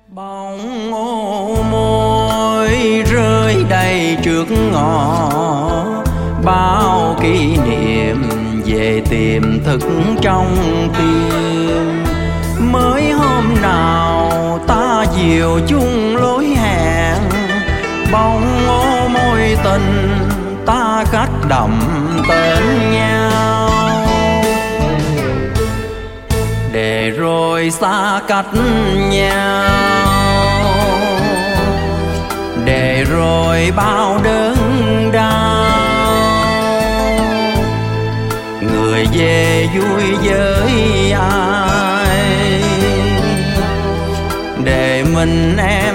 Bóng ô môi rơi đầy trước ngõ, bao kỷ niệm về tiềm thức trong tim. Mới hôm nào ta chiều chung lối hẹn, bóng ô môi tình ta khắc đậm tên nhau. Để rồi xa cách nhau, để rồi bao đớn đau. Người về vui với ai, để mình em